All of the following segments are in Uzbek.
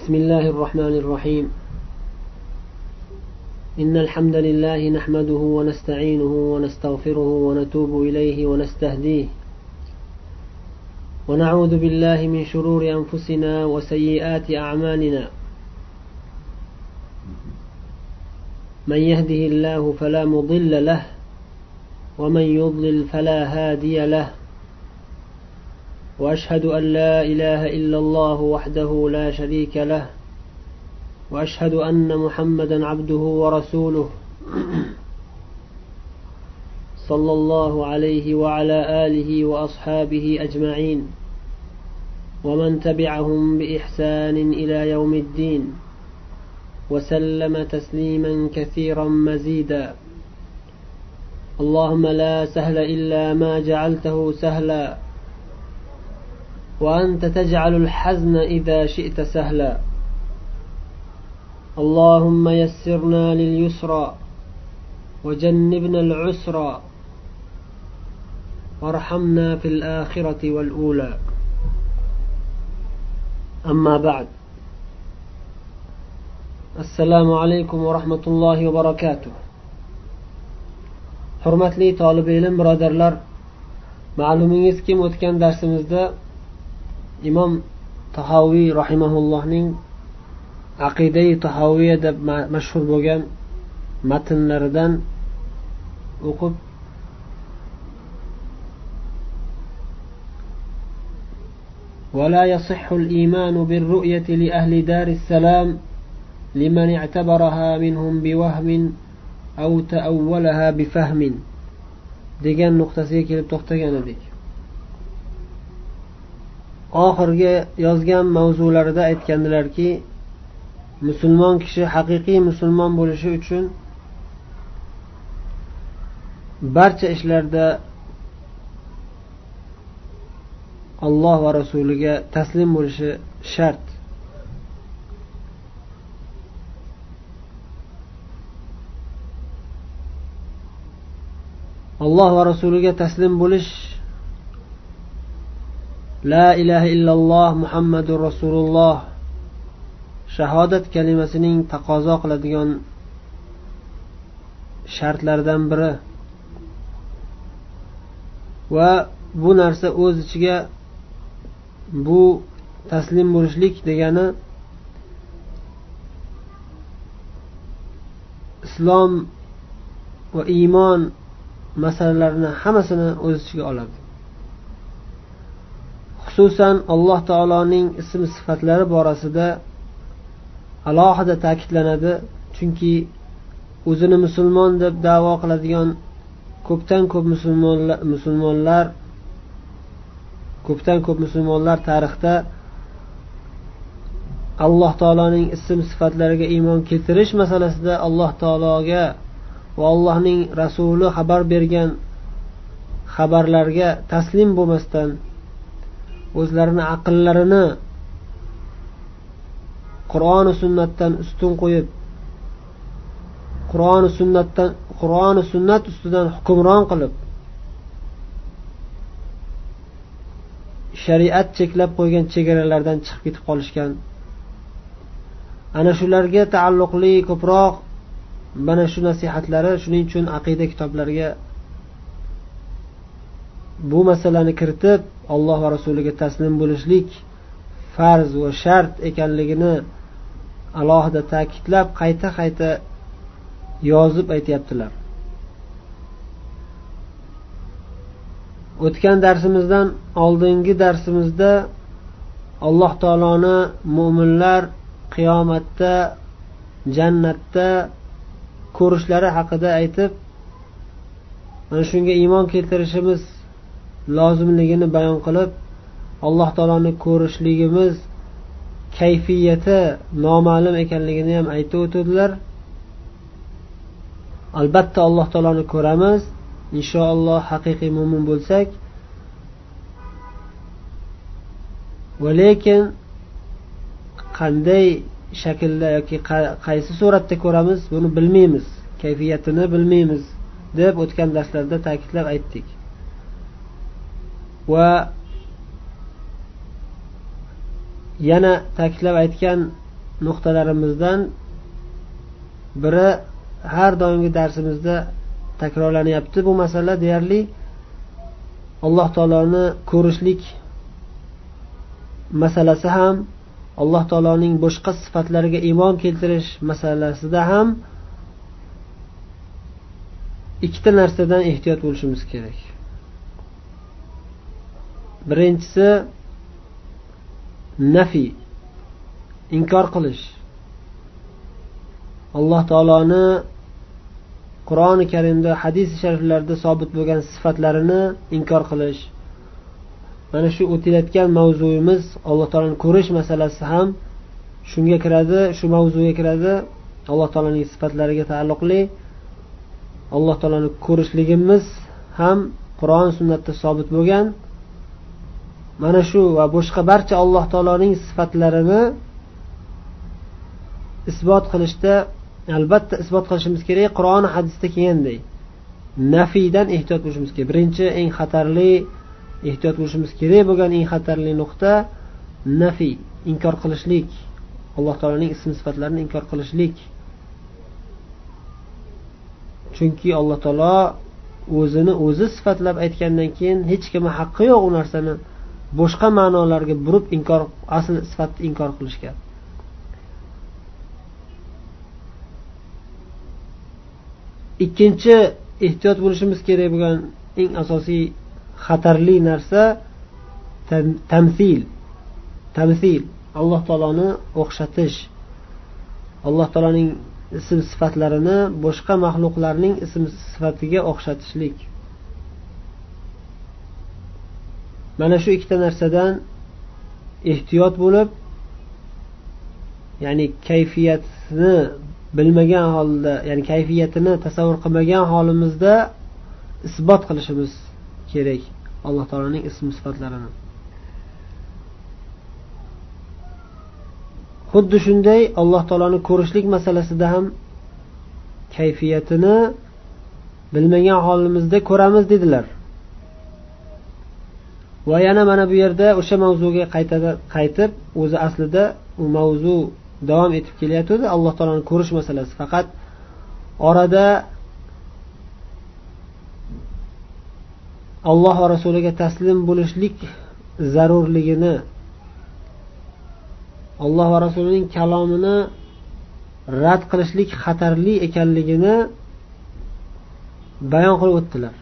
بسم الله الرحمن الرحيم. إن الحمد لله نحمده ونستعينه ونستغفره ونتوب إليه ونستهديه ونعوذ بالله من شرور أنفسنا وسيئات أعمالنا. من يهده الله فلا مضل له ومن يضلل فلا هادي له، وأشهد أن لا إله إلا الله وحده لا شريك له، وأشهد أن محمدا عبده ورسوله صلى الله عليه وعلى آله وأصحابه أجمعين ومن تبعهم بإحسان إلى يوم الدين، وسلم تسليما كثيرا مزيدا. اللهم لا سهل إلا ما جعلته سهلا، وأنت تجعل الحزن إذا شئت سهلا. اللهم يسرنا لليسرى وجنبنا العسرى وارحمنا في الآخرة والأولى. أما بعد، السلام عليكم ورحمة الله وبركاته. Hurmatli talib ilm birodarlar, ma'lumingizki o'tgan darsimizda Imom Tahoviy rahimahullohning Aqidai Tahoviya deb mashhur bo'lgan matnlaridan o'qib ولا يصح الإيمان بالرؤية لأهل دار السلام لمن اعتبرها منهم بوهم أو تأولها بفهم degan nuqtasiga kelib to'xtagan edik. Oxirgi yozgan mavzularida aytgandilarki, musulmon kishi haqiqiy musulmon bo'lishi uchun barcha ishlarda Alloh va rasuliga taslim bo'lishi shart. Alloh va rasuliga taslim bo'lish La ilaha illalloh Muhammadur Rasululloh shahodat kalimasining taqozo qiladigan shartlardan biri. Va bu narsa o'z ichiga bu taslim bo'lishlik degani islom va iymon masalalarini hammasini o'z ichiga oladi. Xususan Alloh taoloning ism sifatlari borasida alohida ta'kidlanadi, chunki o'zini musulmon deb da'vo qiladigan ko'pdan ko'p musulmonlar tarixda Alloh taoloning ism sifatlariga iymon keltirish masalasida Alloh taologa va Allohning rasuli xabar bergan xabarlarga taslim bo'lmasdan o'zlarini aqllarini Qur'on va sunnatdan ustun qo'yib, Qur'on va sunnat ustidan hukmron qilib, shariat cheklab qo'ygan chegaralardan chiqib ketib qolishgan. Ana shularga taalluqli ko'proq mana shu nasihatlari, shuning uchun aqida kitoblariga bu masalani kiritib, Alloh va rasuliga taslim bo'lishlik farz va shart ekanligini alohida ta'kidlab, qayta yozib aytyaptilar. O'tgan darsimizdan oldingi darsimizda Alloh taoloni mu'minlar qiyomatda, jannatda ko'rishlari haqida aytib, mana shunga iymon keltirishimiz lozimligini bayon qilib, Alloh taoloni ko'rishligimiz kayfiyati noma'lum ekanligini ham aytib o'tdilar. Albatta Alloh taoloni ko'ramiz, inshaalloh haqiqiy mu'min bo'lsak. Va lekin qanday shaklda yoki qaysi suratda ko'ramiz, buni bilmaymiz, kayfiyatini bilmaymiz deb o'tgan darslarda ta'kidlab aytdik. Va yana ta'kidlab aytgan nuqtalarimizdan biri har doimgi darsimizda takrorlanyapti. Bu masala deyarli Alloh taoloni ko'rishlik masalasi ham, Alloh taoloning boshqa sifatlariga iymon keltirish masalasida ham ikkita narsadan ehtiyot bo'lishimiz kerak. Birinchisi nafi, inkor qilish. Alloh taoloni Qur'oni Karimda, hadis shariflarda sobit bo'lgan sifatlarini inkor qilish. Mana shu o'tilayotgan mavzuyimiz Alloh taoloni ko'rish masalasi ham shunga kiradi, shu mavzuga kiradi. Alloh taolaning sifatlariga taalluqli Alloh taoloni ko'rishligimiz ham Qur'on sunnatda sobit bo'lgan. Mana shu va boshqa barcha Alloh taoloning sifatlarini isbot qilishda albatta isbot qilishimiz kerak. Qur'on hadisda kelganday nafiydan ehtiyot bo'lishimiz kerak. Birinchi eng xatarli ehtiyot bo'lishimiz kerak bo'lgan eng xatarli nuqta nafiy, inkor qilishlik. Alloh taoloning ism sifatlarini inkor qilishlik. Chunki Alloh taolo o'zini o'zi sifatlab aytgandan keyin hech kimga haqqi yo'q u narsani boshqa ma'nolarga burib inkor, asl sifatni inkor qilishga. Ikkinchi ehtiyot bo'lishimiz kerak bo'lgan eng asosiy xatarli narsa tamsil. Alloh taoloni o'xshatish. Alloh taoloning ism sifatlarini boshqa mahluqlarning ism sifatiga o'xshatishlik. Mana shu ikkita narsadan ehtiyot bo'lib, ya'ni kayfiyatni bilmagan holda, ya'ni kayfiyatini tasavvur qilmagan holimizda isbot qilishimiz kerak Alloh taolaning ism sifatlarini. Xuddi shunday Alloh taoloni ko'rishlik masalasida ham kayfiyatini bilmagan holimizda ko'ramiz dedilar. Va yana mana bu yerda o'sha mavzuga qaytib, o'zi aslida u mavzu davom etib kelyapti. Alloh taoloni ko'rish masalasi. Faqat orada Alloh va rasuliga taslim bo'lishlik zarurligini, Alloh va rasulining kalomini rad qilishlik xatarli ekanligini bayon qilib o'tdilar.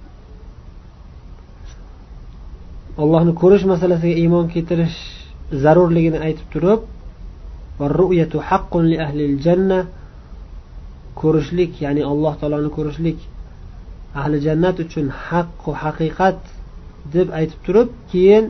Allohni ko'rish masalasiga iymon keltirish zarurligini aytib turib, "Var-ru'yatu haqqun li ahlil janna", ko'rishlik, ya'ni Alloh taoloni ko'rishlik ahli jannat uchun haq va haqiqat deb aytib turib, keyin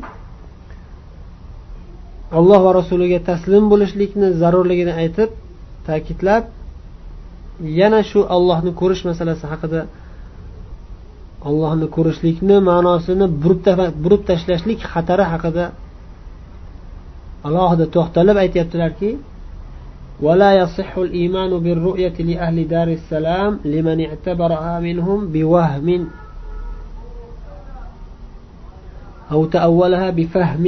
Alloh va rasuliga taslim bo'lishlikni zarurligini aytib, ta'kidlab, yana shu Allohni ko'rish masalasi haqida, Allohni ko'rishlikni ma'nosini burib tashlashlik xatari haqida alohida to'xtalib aytayaptilarki, ولا يصح الإيمان بالرؤية لأهل دار السلام لمن اعتبرها منهم بوهم أو تأولها بفهم.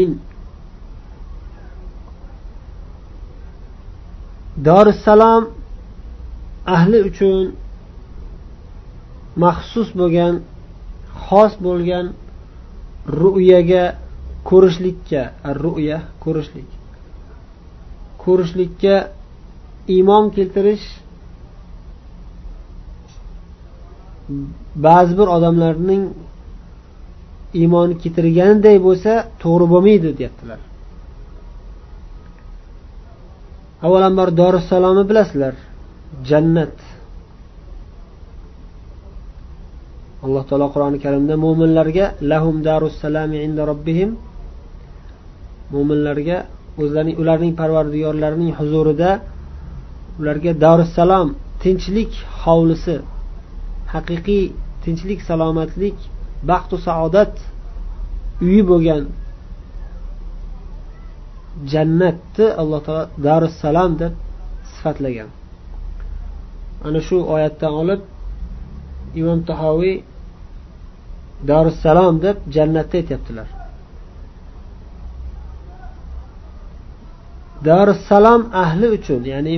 دار السلام ahli uchun maxsus bo'lgan, xos bo'lgan ru'yaga, ko'rishlikka, ar-ru'ya ko'rishlikka iymon keltirish ba'zi bir odamlarning iymoni keltirganiday bo'lsa to'g'ri bo'lmaydi deyaptilar. Avvalambor Darussalomni bilasizlar, jannat. Alloh taolo Qur'oni Karimda mu'minlarga lahum darussalami inda robbihim, mu'minlarga ularning parvardigorlarining huzurida ularga Darussalom, tinchlik hovlisi, haqiqiy tinchlik, salomatlik, baxt va saodat uyi bo'lgan jannatni Alloh taolo Darussalom deb sifatlagan. Ana shu oyatdan olib Imom Tahoviy Darussalom deb jannatni aytibdilar. Darussalom ahli uchun, ya'ni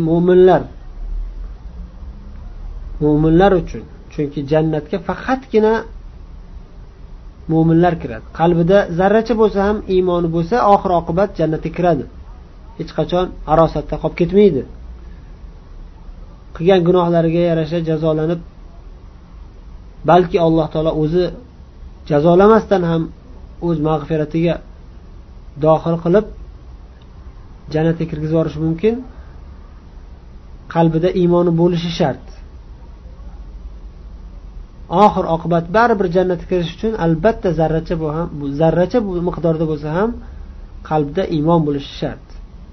mu'minlar uchun. Chunki jannatga faqatgina mu'minlar kiradi. Qalbida zarracha bo'lsa ham iymoni bo'lsa, oxir oqibat jannatga kiradi. Hech qachon arosatda qolib ketmaydi. Qilgan gunohlariga yarasha jazolanib, balki Alloh taolo o'zi jazolamasdan ham o'z mag'firatiga dohil qilib jannatga kirgizib yuborishi mumkin. Qalbida iymoni bo'lishi shart. Oxir oqibat baribir jannatga kirish uchun albatta zarracha bu miqdorda bo'lsa ham qalbda iymon bo'lishi shart.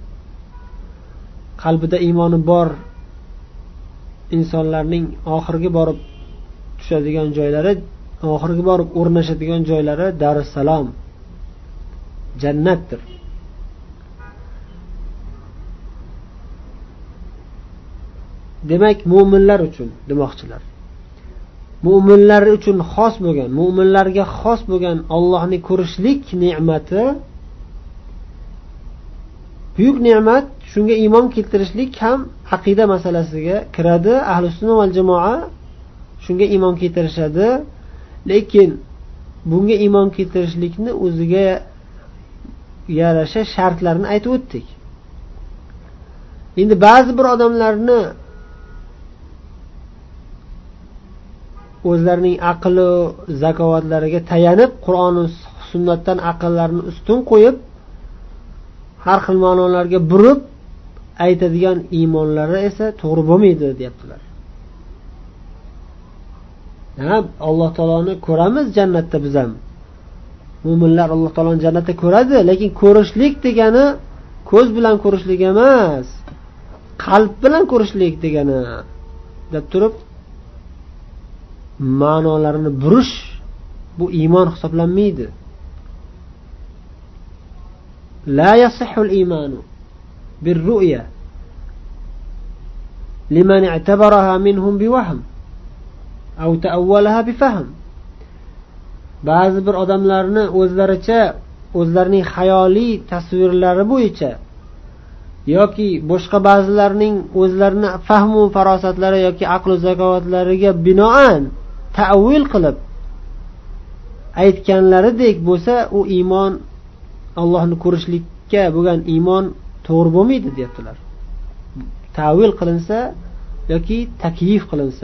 Qalbida iymoni bor insonlarning oxirgi borib tushadigan joylari, oxirgi borib o'rnashadigan joylari Darussalom, jannatdir. Demak, mu'minlar uchun demoqchilar. Mu'minlar uchun xos bo'lgan, mu'minlarga xos bo'lgan Allohni ko'rishlik ne'mati buyuk ne'mat. Shunga iymon keltirishlik ham aqida masalasiga kiradi. Ahlus sunna val jamoa shunga iymon keltirishadi. Lekin bunga iymon keltirishlikni o'ziga yarasha shartlarini aytib o'tdik. Endi ba'zi bir odamlarni o'zlarining aqli, zakovatlariga tayanib, Qur'on va sunnatdan aqllarini ustun qo'yib, har xil ma'nolarga burib aytadigan iymonlari esa to'g'ri bo'lmaydi, deyaptilar. Alloh taoloni ko'ramiz jannatda biz ham. Mu'minlar Alloh taoloni jannatda ko'radi, lekin ko'rishlik degani ko'z bilan ko'rishlik emas, qalb bilan ko'rishlik degani deb turib ma'nolarini burish bu iymon hisoblanmaydi. La yasihhul iymanu bir-ru'ya liman i'tabaraha minhum biwahm aw ta'awwalaha bifahm. Ba'zi bir odamlarni o'zlarining xayoliy tasvirlari bo'yicha yoki boshqa ba'zilarning o'zlarini fahm va farosatlari yoki aql va zakovatlariga binoan ta'wil qilib aytganlaridek bo'lsa, u iymon, Allohni ko'rishlikka bo'lgan iymon to'g'ri bo'lmaydi, deyaptilar. Ta'wil qilinsa yoki takyif qilinsa.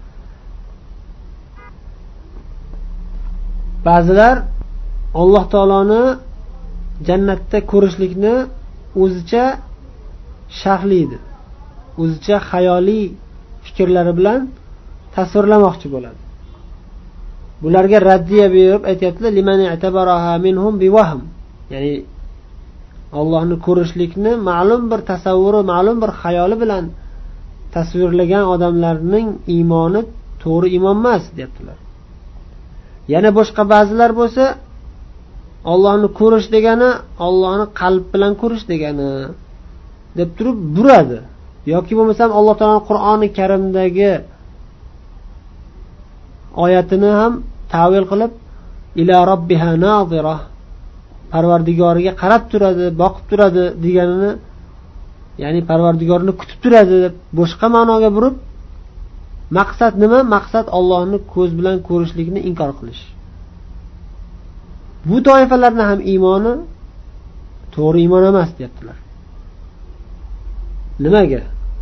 Ba'zilar Alloh taoloni jannatda ko'rishlikni o'zicha sharhlaydi. O'zicha xayoliy fikrlari bilan tasvirlamoqchi bo'ladi. Bularga raddiya berib aytayaptilar, liman i'tabaraha minhum biwahm. Ya'ni Allohni ko'rishlikni ma'lum bir tasavvuri, ma'lum bir xayoli bilan tasvirlagan odamlarning iymoni to'g'ri iymon emas, deyaptilar. Yana boshqa ba'zilar bo'lsa, Allohni ko'rish degani Allohni qalb bilan ko'rish degani deb turib buradi. Yoki bo'lmasam Alloh taolaning Qur'oni Karimdagi oyatini ham ta'wil qilib, ila robbiha nazira, Parvardigoriga qarab turadi, boqib turadi deganini, ya'ni Parvardigorini kutib turadi deb boshqa ma'noga burib, maqsad nima? Maqsad Allohni ko'z bilan ko'rishlikni inkor qilish. Bu toifalarning ham iymoni to'g'ri iymon emas, deyaptilar. Nimaga?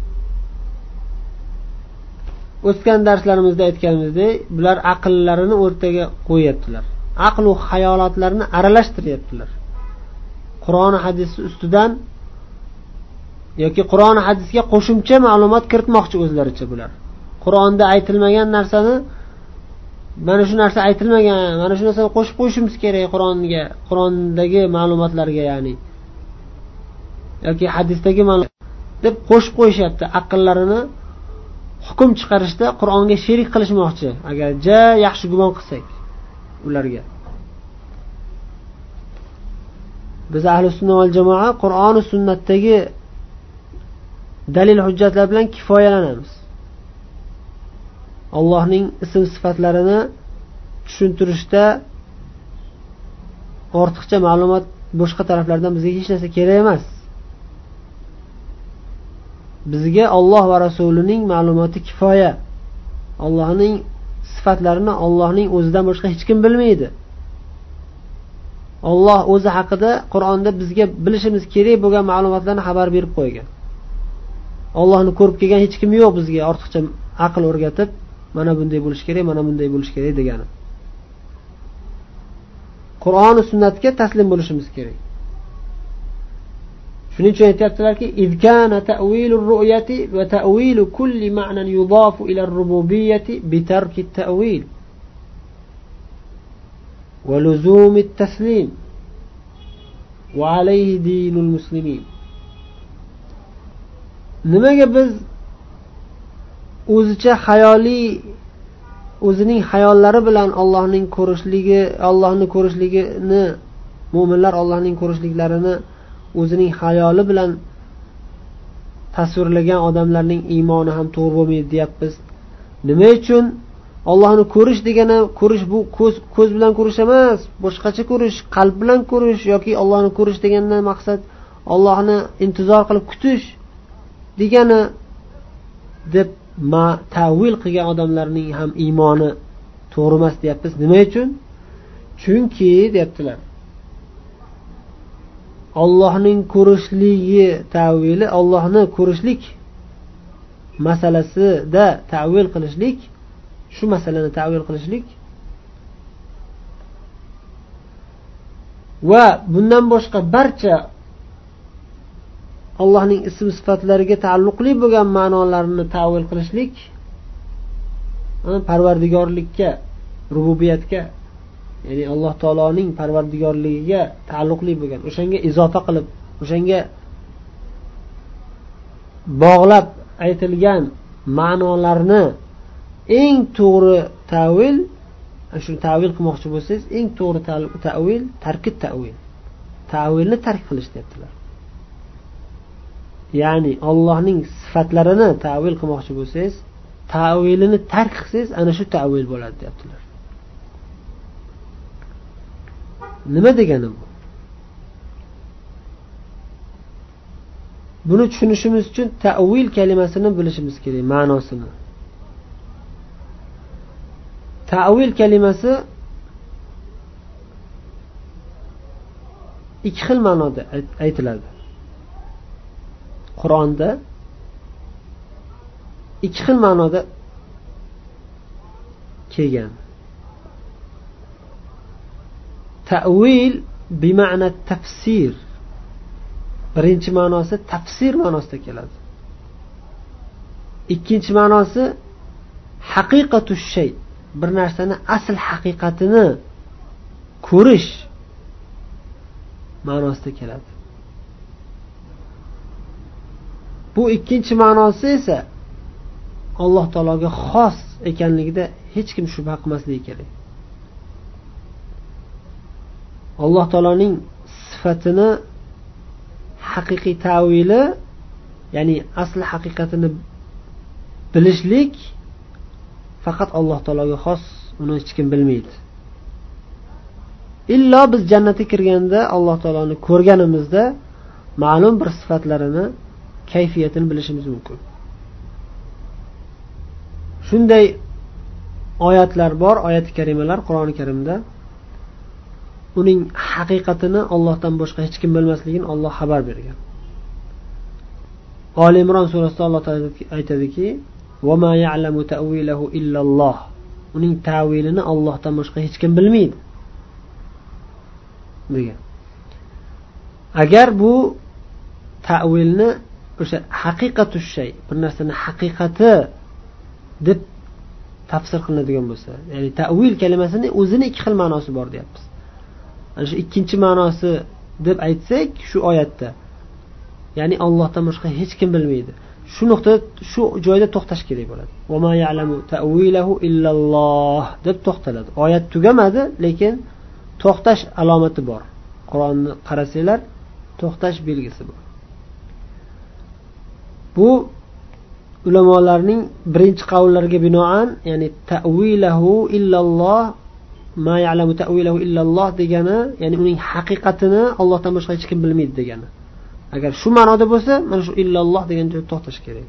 O'tgan darslarimizda aytganimizdek, bular aqllarini o'rtaga qo'yaptilar. Aql va xayolotlarni aralashtiryaptilar. Qur'on va hadis ustidan yoki Qur'on va hadisga qo'shimcha ma'lumot kiritmoqchi o'zlaricha bular. Qur'onda aytilmagan narsani mana shu narsa aytilmagan, mana shu narsani qo'shib qo'yishimiz kerak Qur'onga, Qur'ondagi ma'lumotlarga, ya'ni yoki hadisdagi ma'lumot deb qo'shib qo'yishyapti. Aqllarini hukm chiqarishda Qur'onga sherik qilishmoqchi, agar yaxshi gumon qilsak ularga. Biz ahli sunna val jamoa Qur'on va sunnatdagi dalil hujjatlar bilan kifoyalanamiz. Allohning ism sifatlarini tushuntirishda ortiqcha ma'lumot boshqa taraflardan bizga hech narsa kerak emas. bizga Alloh va rasulining ma'lumoti kifoya. Allohning sifatlarini Allohning o'zidan boshqa hech kim bilmaydi. Alloh o'zi haqida Qur'onda bizga bilishimiz kerak bo'lgan ma'lumotlarni xabar berib qo'ygan. Allohni ko'rib kelgan hech kim yo'q bizga ortiqcha aql o'rgatib, mana bunday bo'lish kerak, mana bunday bo'lish kerak degani. Qur'on va sunnatga taslim bo'lishimiz kerak. Shuning uchun aytibdilarki, "Izkana ta'wilur ru'yati va ta'wilu kulli ma'nan yudafu ila ar-rububiyyati bi tarki at-ta'wil va luzumi at-taslim va alayhi dinul muslimin." Nimaga biz o'zicha xayoliy o'zining xayollari bilan Allohni ko'rishligini mu'minlar Allohning ko'rishliklarini o'zining xayoli bilan tasvirlagan odamlarning iymoni ham to'g'ri bo'lmaydi deyapmiz. Nima uchun? Allohni ko'rish degani, ko'rish bu ko'z bilan ko'rish emas, boshqacha ko'rish, qalb bilan ko'rish yoki Allohni ko'rish degandan maqsad Allohni intizor qilib kutish degani deb ta'wil qilgan odamlarning ham iymoni to'g'ri emas deyapmiz. Nima uchun? Chunki deyaptilar, Allohning ko'rishligi ta'vili, Allohni ko'rishlik masalasida ta'vil qilishlik, shu masalani ta'vil qilishlik va bundan boshqa barcha Allohning ism sifatlariga taalluqli bo'lgan ma'nolarni ta'vil qilishlik parvardigorlikka, rububiyatga, ya'ni Alloh taoloning parvardigorligiga taalluqli bo'lgan, o'shanga izofa qilib, o'shanga bog'lab aytilgan ma'nolarni eng to'g'ri ta'vil, shu ta'vil qilmoqchi bo'lsangiz, eng to'g'ri ta'vil tarkit ta'vil. Ta'vilni tark qilish deyaptilar. Ya'ni Allohning sifatlarini ta'vil qilmoqchi bo'lsangiz, ta'vilini tark qilsangiz, ana shu ta'vil bo'ladi deyaptilar. Nima degani bu? Buni tushunishimiz uchun ta'vil kalimasini bilishimiz kerak, ma'nosini. Ta'vil kalimasi ikki xil ma'noda aytiladi. Qur'onda ikki xil ma'noda kelgan. Ta'vil bi ma'na tafsir. Birinchi ma'nosi tafsir ma'nosida keladi. Ikkinchi ma'nosi haqiqatush shay. Bir narsani asl haqiqatini ko'rish ma'nosida keladi. Bu ikkinchi ma'nosi esa Alloh taologa xos ekanligida hech kim shubha qilmasligi kerak. Alloh taoloning sifatini haqiqiy ta'vili, ya'ni asl haqiqatini bilishlik faqat Alloh taologa xos, uni hech kim bilmaydi. Illo biz jannatga kirganda Alloh taoloni ko'rganimizda ma'lum bir sifatlarini, kayfiyatini bilishimiz mumkin. Shunday oyatlar bor, oyat-i karimalar Qur'oni Karimda uning haqiqatini Allohdan boshqa hech kim bilmasligini Alloh xabar bergan. Oli Imron surasida Alloh taolo aytadiki: "Va ma ya'lamu ta'wilahu illa Alloh." Uning ta'vilini Allohdan boshqa hech kim bilmaydi degan. Agar bu ta'vilni o'sha haqiqatush shay, bir narsani haqiqati deb tafsir qilinadigan bo'lsa, ya'ni ta'vil kalimasining o'zini ikki xil ma'nosi bor deyapmiz. Ana shu ikkinchi ma'nosi deb aytsak, shu oyatda, ya'ni Allohdan boshqa hech kim bilmaydi. Shu nuqtada, shu joyda to'xtash kerak bo'ladi. Va ma ya'lamu ta'wilahu illalloh deb to'xtaladi. Oyat tugamadi, lekin to'xtash alomati bor. Qur'onni qarasanglar, to'xtash belgisi bor. Bu ulamolarning birinchi qavllariga binoan, ya'ni ta'wilahu illalloh, ma ya'lamu ta'wilahu illalloh degani, ya'ni uning haqiqatini Allohdan boshqa hech kim bilmaydi degani. agar shu ma'noda bo'lsa, mana shu illalloh degan joyda to'xtash kerak.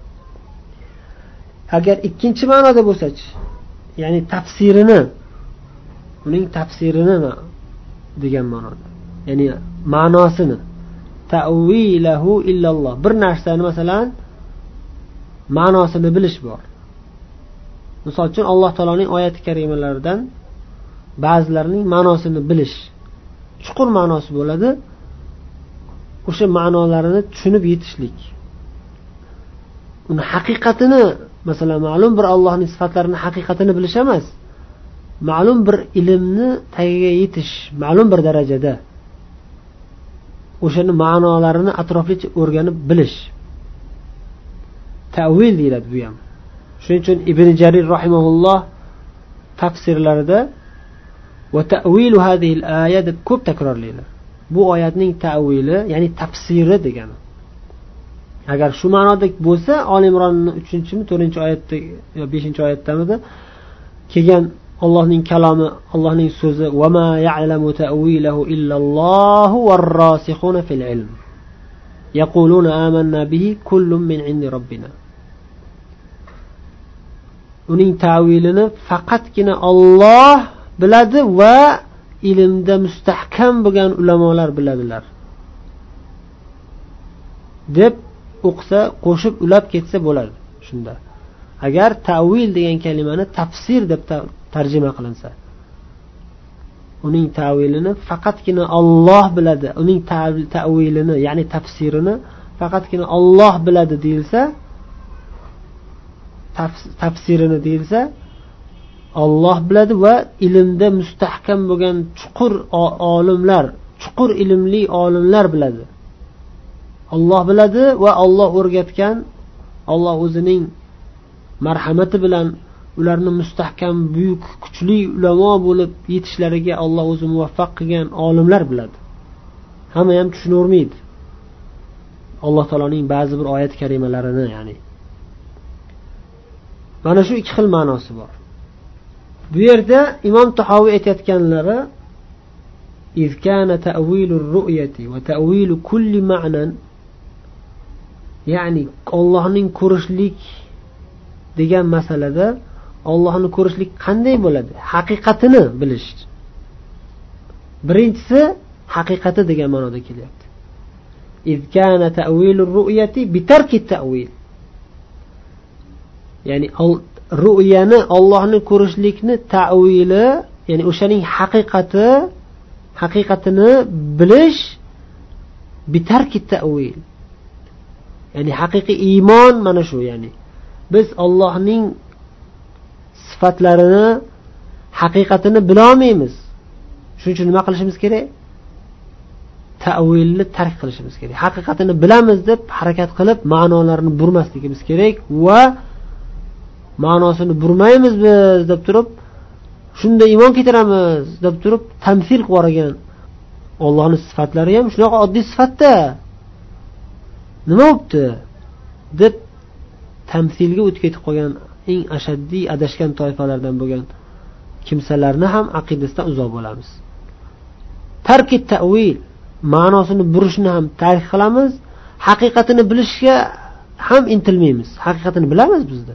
Agar ikkinchi ma'noda bo'lsa-chi, ya'ni tafsirini, uning tafsirini degan ma'noda, ya'ni ma'nosini, ta'wilahu illalloh, bir narsani masalan ma'nosini bilish bor. Misol uchun Alloh taoloning oyat karimalaridan ba'zilarining ma'nosini bilish chuqur ma'nosi bo'ladi. O'sha ma'nolarini tushunib yetishlik. Uni haqiqatini, masalan, ma'lum bir Allohning sifatlarining haqiqatini bilish emas, ma'lum bir ilmni tagiga yetish, ma'lum bir darajada o'shani ma'nolarini atroflicha o'rganib bilish. Ta'vil deyiladi bu ham. Shuning uchun Ibn Jarir rahimahulloh tafsirlarida va ta'wilu hadhihi al-aya deb ko'p takrorlaydi. Bu oyatning ta'vili, ya'ni tafsiri degani. Agar shu ma'noda bo'lsa, Oli Imronning 3-mi, 4-oyatda yo 5-oyatdamidi kelgan Allohning kalomi, Allohning so'zi va ma ya'lamu ta'wilahu illallohu var-rasikhuna fil ilm. Yaquluna amanna bihi kullun min 'indi robbina. Uning ta'vilini faqatgina Alloh biladi va ilmda mustahkam bo'lgan ulamolar biladilar deb o'qisa, qo'shib ulab ketsa bo'ladi. Shunda agar ta'vil degan kalimani tafsir deb tarjima qilinsa, uning ta'vilini faqatgina Alloh biladi, uning ta'vilini, ya'ni tafsirini faqatgina Alloh biladi deyilsa, tafsirini deyilsa, Alloh biladi va ilmda mustahkam bo'lgan chuqur olimlar, chuqur ilmli olimlar biladi. Alloh biladi va Alloh o'rgatgan, Alloh o'zining marhamati bilan ularni mustahkam, buyuk, kuchli ulamo bo'lib yetishlariga Alloh o'zi muvaffaq qilgan olimlar biladi. Hamma ham tushunavermaydi Alloh taoloning ba'zi bir oyat karimalarini, ya'ni. Mana shu ikki xil ma'nosi bor. Bu yerda Imom Tahoviy aytayotganlari iz kana ta'wilur ru'yati va ta'wilu kulli ma'nan, ya'ni Allohning ko'rishlik degan masalada Allohni ko'rishlik qanday bo'ladi? Haqiqatini bilish. Birinchisi haqiqati degan ma'noda kelyapti. Iz kana ta'wilur ru'yati bi tarki ta'wil. Ya'ni ru'yani, Allohni ko'rishlikni ta'vili, ya'ni o'shaning haqiqatini bilish bitarki ta'vil. Ya'ni haqiqiy iymon mana shu, ya'ni biz Allohning sifatlarini, haqiqatini bila olmaymiz. Shuning uchun nima qilishimiz kerak? Ta'vilni tark qilishimiz kerak. Haqiqatini bilamiz deb harakat qilib ma'nolarini burmasligimiz kerak va ma'nosini burmaymiz biz deb turib, shunda iymon keltiramiz deb turib tamsil qilib yuborgan. Allohning sifatlari ham shunaqa oddiy sifatda. Nima bo'pti deb tamsilga o'tib ketib qolgan eng ashaddiy adashgan toifalardan bo'lgan kimsalarni ham aqidasidan uzoq bo'lamiz. Tarki ta'vil, ma'nosini burishni ham tark qilamiz, haqiqatini bilishga ham intilmaymiz. Haqiqatini bilamiz bizda.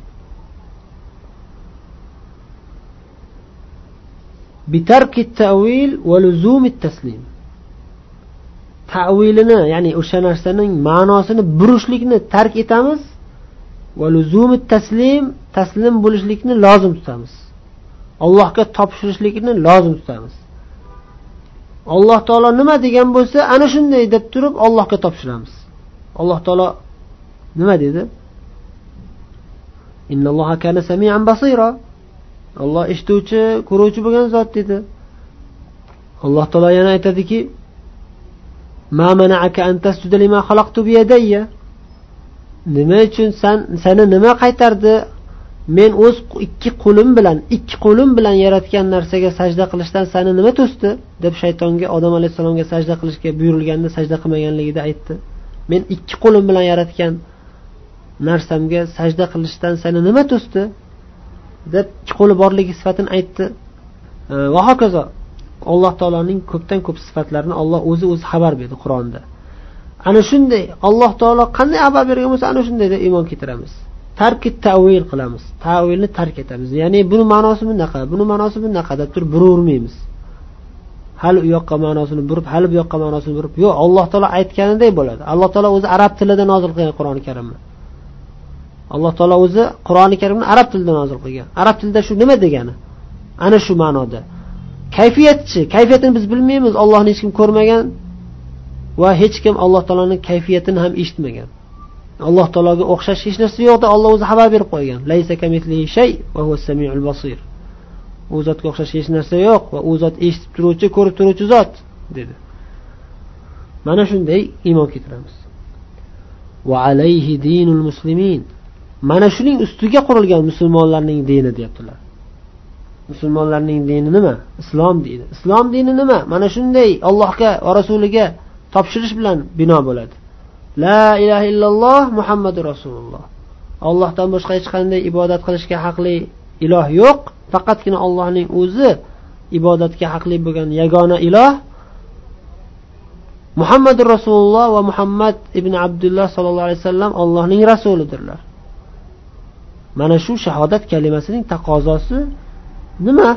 Bitarki ta'vil va luzumit taslim. Ta'vilini, ya'ni o'sha narsaning ma'nosini burishlikni tark etamiz va luzumit taslim bo'lishlikni lozim tutamiz. Allohga topshirishlikni lozim tutamiz. Alloh taolo nima degan bo'lsa, ana shunday deb turib Allohga topshiramiz. Alloh taolo nima dedi? Innalloha kana sami'an basira. Alloh eshituvchi, ko'ruvchi bo'lgan zot dedi. Alloh taolo yana aytadiki: "Ma mana'aka an tasjuda lima khalaqtu bi yadayya?" Nima uchun seni nima qaytardi? Men o'z ikki qo'lim bilan yaratgan narsaga sajda qilishdan seni nima to'sdi? deb shaytonga, Odam alayhisalomga sajda qilishga buyurilganda sajda qilmaganligida aytdi. Men ikki qo'lim bilan yaratgan narsamga sajda qilishdan seni nima to'sdi? deb ikki qo'li borligi sifatini aytdi. Va hokazo. Alloh taoloning ko'pdan ko'p sifatlarini Alloh o'zi xabar berdi Qur'onda. ana shunday Alloh taolo qanday xabar bergan bo'lsa ana shunday deb iymon keltiramiz. Tarki ta'vil qilamiz. Ta'vilni tark etamiz. Ya'ni buni ma'nosi bunaqa, buni ma'nosi bunaqa deb turib buravermaymiz. Hali u yoqqa ma'nosini burib, hali bu yoqqa ma'nosini burib. Yo'q, Alloh taolo aytganiday bo'ladi. Alloh taolo o'zi arab tilida nozil qilgan Qur'oni Karimni. Alloh taolo o'zi Qur'oni Karimni arab tilida nozil qilgan. Arab tilida shu nima degani? Ana shu ma'noda. Kayfiyatchi, kayfiyatini biz bilmaymiz. Allohni hech kim ko'rmagan va hech kim Alloh taoloning kayfiyatini ham eshitmagan. Alloh taologa o'xshash hech narsa yo'q deb Alloh o'zi xabar berib qo'ygan. Laysa kamithlihi shay va huwas samiul basir. U zotga o'xshash hech narsa yo'q va u zot eshitib turuvchi, ko'rib turuvchi zot dedi. Mana shunday iymon keltiramiz. Va alayhi dinul muslimin. Mana shuning ustiga qurilgan musulmonlarning dini deyaptilar. Musulmonlarning dini nima? Islom dini. Islom dini nima? Mana shunday Allohga va rasuliga topshirish bilan bino bo'ladi. La ilaha illalloh Muhammadur rasululloh. Allohdan boshqa hech qanday ibodat qilishga haqli iloh yo'q. Faqatgina Allohning o'zi ibodatga haqli bo'lgan yagona iloh Muhammadur rasululloh va Muhammad ibn Abdulloh sallallohu alayhi vasallam Allohning rasulidirlar. Mana shu shahodat kalimasining taqozosi nima?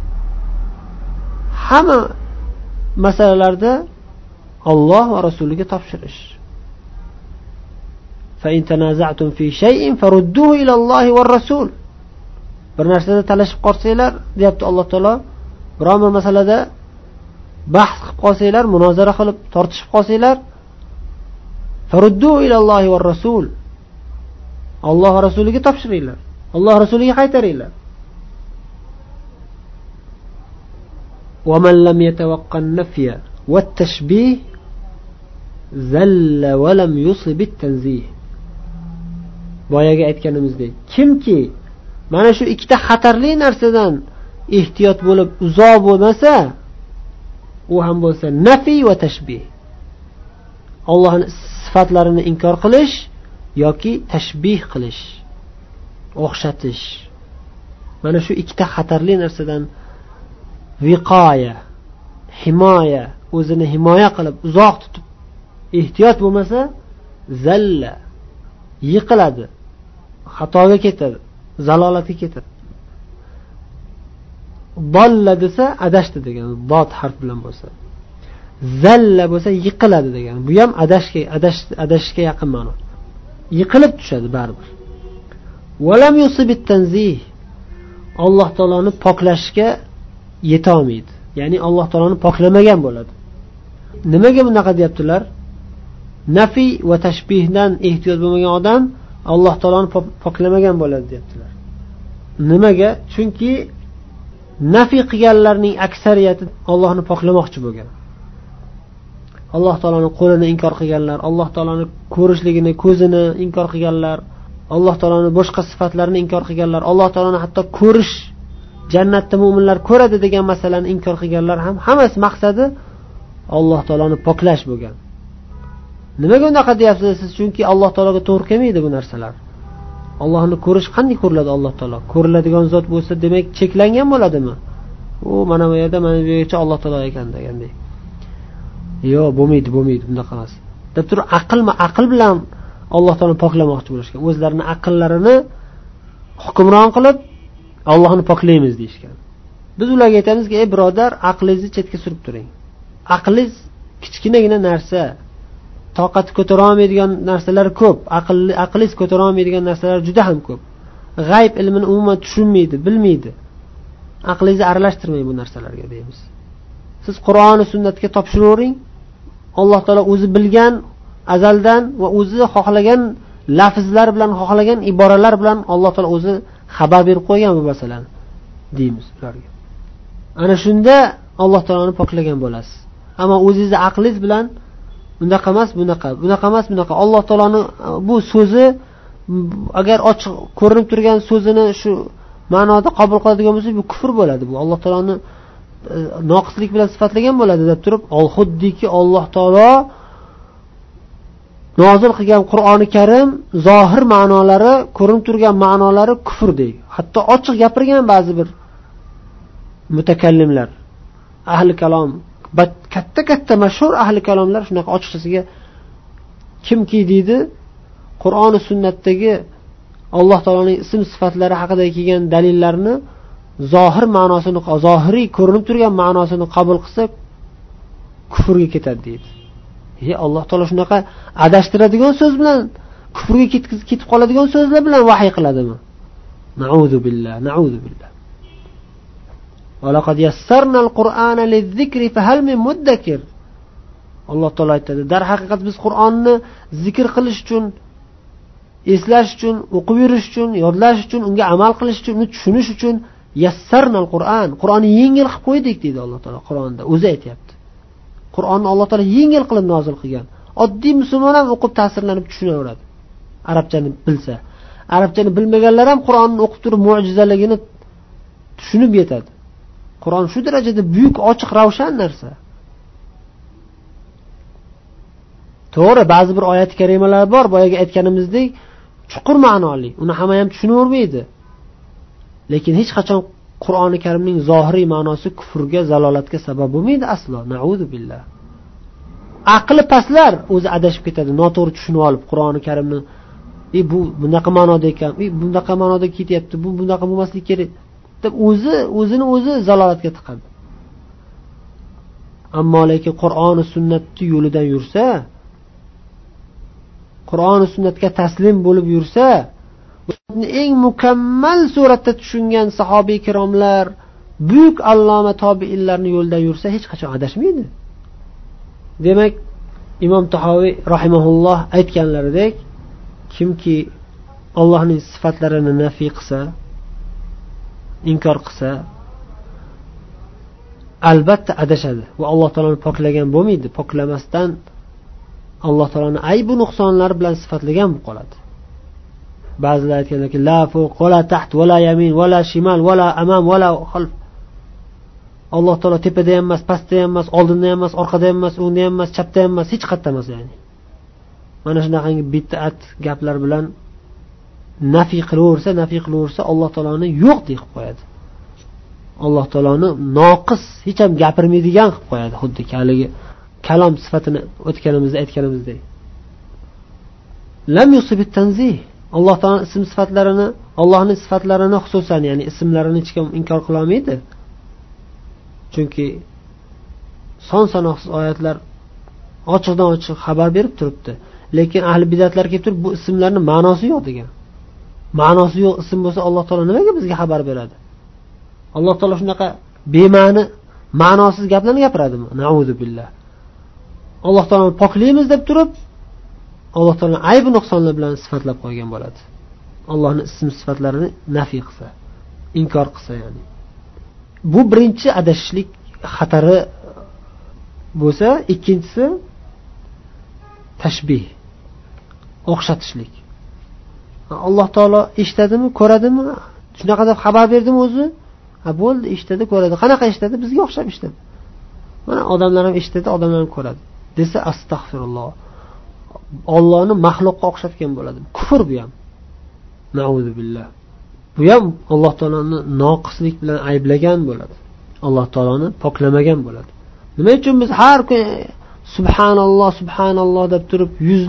Hamma masalalarda Alloh va rasuliga topshirish. Fa in tanaza'tum fi shay'in farudduhu ila Allohi va rasul. Bir narsada talashib qolsanglar, deyapti Alloh taolo, biror bir masalada bahs qilib qolsanglar, munozara qilib tortishib qolsanglar, farudduhu ila Allohi va rasul. Alloh va rasuliga topshiringlar. Alloh rasuliga qaytaringlar. Wa man lam yatawaqqa an-nafya wat-tashbih zalla wa lam yusib at-tanzih. Boyaga aytganimizdek, kimki mana shu ikkita xatarli narsadan ehtiyot bo'lib uzoq bo'lmasa, u ham bo'lsa nafiy va tashbih. Allohning sifatlarini inkor qilish yoki tashbih qilish, o'xshatish. Mana shu ikkita xatarli narsadan viqoya, himoya, o'zini himoya qilib uzoq tutib ehtiyot bo'lmasa, zalla, yiqiladi, xatoga ketadi, zalolatga ketadi. Dalla desa adashdi degani, dod harf bilan bo'lsa. Zalla bo'lsa yiqiladi degani. Bu ham adashishga yaqin ma'no. Yiqilib tushadi baribir. Walam yusibit tanzih. Alloh taoloni poklashga yeta olmaydi. Ya'ni Alloh taoloni poklamagan bo'ladi. Nimaga bunaqa deyaptilar? Nafiy va tashbihdan ehtiyot bo'lmagan odam Alloh taoloni poklamagan bo'ladi deyaptilar. Nimaga? Chunki nafiy qilganlarning aksariyati Allohni poklamoqchi bo'lgan. Alloh taoloning qo'lini inkor qilganlar, Alloh taoloning ko'rishligini, ko'zini inkor qilganlar, Alloh taoloning boshqa sifatlarini inkor qilganlar, Alloh taoloni hatto ko'rish, jannatda mu'minlar ko'radi degan masalani inkor qilganlar ham hammasi maqsadi Alloh taoloni poklash bo'lgan. Nimaga unaqa deyapsiz siz? Chunki Alloh taologa to'g'ri kelmaydi bu narsalar. Allohni ko'rish qanday ko'riladi Alloh taolo? Ko'riladigan zot bo'lsa, demak cheklangan bo'ladimi? U mana bu yerda mana bu yercha Alloh taolo ekan deganday. Yo'q, bo'lmaydi bunaqa emas. Deb turib aql bilan Alloh taoloni poklamoqchi bo'lishgan. O'zlarining aqllarini hukmron qilib Allohni poklaymiz deyishgan. Biz ularga aytamizki, ey birodar, aqlingizni chetga surib turing. Aqlingiz kichkinagina narsa. Toqat ko'tara olmaydigan narsalar ko'p. Aqlingiz ko'tara olmaydigan narsalar juda ham ko'p. G'ayb ilmini umuman tushunmaydi, bilmaydi. Aqlingizni aralashtirmang bu narsalarga deymiz. Siz Qur'on va sunnatga topshiravering. Alloh taolo o'zi bilgan azaldan va o'zi xohlagan lafzlar bilan, xohlagan iboralar bilan Alloh taolo o'zi xabar berib qo'ygan bu masalani deymiz ularga. Ana shunda Alloh taoloni poklagan bo'lasiz. Ammo o'zingizning aqlingiz bilan bunaqa emas, bunaqa. Alloh taoloni bu so'zi agar ochiq ko'rinib turgan so'zini shu ma'noda qabul qiladigan bo'lsa, bu kufr bo'ladi. Bu Alloh taoloni noqislik bilan sifatlagan bo'ladi deb turib, xuddiki Alloh taolo nozil qilgan Qur'oni Karim zohir ma'nolari, ko'rinib turgan ma'nolari kufr deydi. Hatto ochiq gapirgan ba'zi bir mutakallimlar, ahli kalom, katta mashhur ahli kalomlar shunaqa ochiqchasiga kimki deydi Qur'on va sunnatdagi Alloh taoloning ism sifatlari haqida kelgan dalillarni zohir ma'nosini, zohiriy ko'rinib turgan ma'nosini qabul qilsa kufrga ketadi deydi. Alloh taolo shunaqa adashtiradigan so'z bilan kufrga ketib qoladigan so'zlar bilan vahiy qiladimi? Na'udhu billah, na'udhu billah. Va laqad yassarnal Qur'ana liz-zikri fahal min muddakir. Alloh taolo aytadi, dar haqiqat biz Qur'onni zikr qilish uchun, eslash uchun, o'qib yurish uchun, yodlash uchun, unga amal qilish uchun, uni tushunish uchun yassarnal Qur'an. Qur'onni yengil qilib qo'ydik deydi Alloh taolo Qur'onda. O'zi aytayapti. Qur'onni Alloh taolo yengil qilib nozil qilgan. Oddiy musulmon ham o'qib ta'sirlanib tushunaveradi. Arabchani bilsa. Arabchani bilmaganlar ham Qur'onni o'qib turib mo'jizaligini tushunib yetadi. Qur'on shu darajada buyuk, ochiq, ravshan narsa. To'g'ri, ba'zi bir oyat karimalar bor, boyaga aytganimizdek, chuqur ma'noli. Uni hamma ham tushunavermaydi. Lekin hech qachon Qur'oni Karimning zohiriy ma'nosi kufrga, zalolatga sabab bo'lmaydi aslo. Na'udhu billah. Aqli pastlar o'zi adashib ketadi, noto'g'ri tushunib olib Qur'oni Karimni, bu bunaqa ma'noda ekan, bunaqa ma'noda ketyapti, bu bunaqa bo'lmasligi kerak deb o'zini zalolatga tiqadi. Ammo lekin Qur'on va sunnatning yo'lidan yursa, Qur'on va sunnatga taslim bo'lib yursa, eng mukammal suratda tushungan sahobiy kiromlar, buyuk alloma tobiinlarning yo'lidan yursa hech qachon adashmaydi. Demak, Imom Tahoviy rahimahulloh aytganlaridek, kimki Allohning sifatlarini nafiy qilsa, inkor qilsa, albatta adashadi va Alloh taoloni poklagan bo'lmaydi. Poklamasdan Alloh taoloni aybu nuqsonlari bilan sifatlagan bo'lib qoladi. Ba'zilar aytganlarki, la fuq va la taht va la yamin va la shimal va la amam va la xalf. Alloh taolo tepada ham emas, pastda ham emas, oldinda ham emas, orqada ham emas, o'ngda ham emas, chapda ham emas, hech qayerda emas ya'ni. Mana shunaqangi bid'at gaplar bilan nafiy qilaversa, Alloh taoloni yo'q deb qo'yadi. Alloh taoloni noqis, hech ham gapirmaydigan qilib qo'yadi, xuddi haligi kalom sifatini o'tganimizda aytganimizdek. Lam yusibit tanzih. Alloh taolaning ism sifatlarini, Allohning sifatlarini xususan, ya'ni ismlarini hech kim inkor qila olmaydi. Chunki son-sanoqsiz oyatlar ochiqdan-ochiq xabar berib turibdi. Lekin ahli bidatlar kelib turib bu ismlarning ma'nosi yo'q degan. Ma'nosi yo'q ism bo'lsa Alloh taolo nimaga bizga xabar beradi? Alloh taolo shunaqa bema'ni, ma'nosiz gaplarni gapiradimi? Na'udhu billah. Alloh taoloni poklaymiz deb turib, Alloh taoloni ayb nuqsonlar bilan sifatlab qo'ygan bo'ladi. Allohning ism sifatlarini nafiy qilsa, inkor qilsa ya'ni. Bu birinchi adashishlik xatari bo'lsa, ikkinchisi tashbih, o'xshatishlik. Alloh taolo eshitadimi, ko'radimi? Shunaqa deb xabar berdimi o'zi? Bo'ldi, eshitadi, ko'radi. Qanaqa eshitadi? Bizga o'xshab eshitadi. Mana odamlar ham eshitadi, odamlar ham ko'radi. Desa astag'firulloh. Allohni maxluqqa o'xshatgan bo'ladi. Kufr bu ham. Na'udhu billah. Bu ham Alloh taoloni noqislik bilan ayblagan bo'ladi. Alloh taoloni poklamagan bo'ladi. Nima uchun biz har kun subhanalloh, subhanalloh deb turib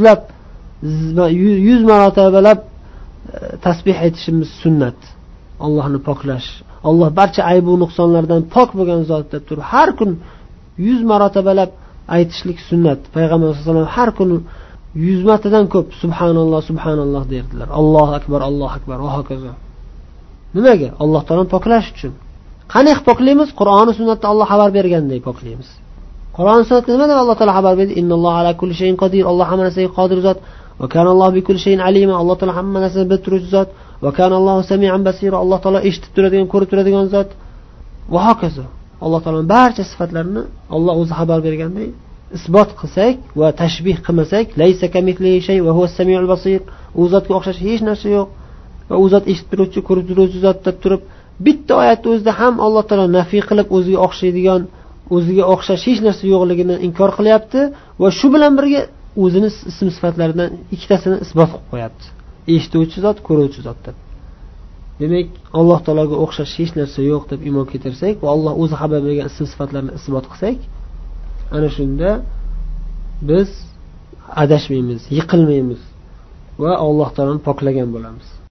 100 marotabalab tasbih aytishimiz sunnat. Allohni poklash. Alloh barcha ayb va nuqsonlardan pok bo'lgan zot deb turib har kun 100 marotabalab aytishlik sunnat. Payg'ambar sollallohu alayhi vasallam har kun 100 martadan ko'p subhanalloh, subhanalloh derdilar. Allohu akbar, Allohu akbar va hokazo. Nimaga? Alloh taoloni poklash uchun. Qanday poklaymiz? Qur'on va sunnatda Alloh xabar bergandek poklaymiz. Qur'on va sunnatda nima deb Alloh taolo xabar berdi? Innalloha ala kulli shay'in qodir. Alloh hamma narsaga qodir zot. Va kana Alloh bi kulli shay'in alima. Alloh taolo hamma narsani bilib turuvchi zot. Va kana Allohu sami'an basira. Alloh taolo eshitib turadigan, ko'rib turadigan zot. Va hokazo. Alloh taoloning barcha sifatlarini Alloh o'zi xabar bergandek isbot qilsak va tashbih qilmasak, laysa kamithlihi shay va huwas samiul basir. U zotga o'xshash hech narsa yo'q. Va u zot eshitib turuvchi, ko'rib turuvchi zot deb turib, bitta oyatda o'zida ham Alloh taolo nafiy qilib o'ziga o'xshaydigan, o'ziga o'xshash hech narsa yo'qligini inkor qilyapti va shu bilan birga o'zini ism sifatlaridan ikkitasini isbot qilib qo'yapti. Eshituvchi zot, ko'ruvchi zot deb. Demak, Alloh taologa o'xshash hech narsa yo'q deb iymon keltirsak va Alloh o'zi xabar bergan ism sifatlarini isbot qilsak, ana shunda biz adashmaymiz, yiqilmaymiz va Alloh taoloni poklagan bo'lamiz.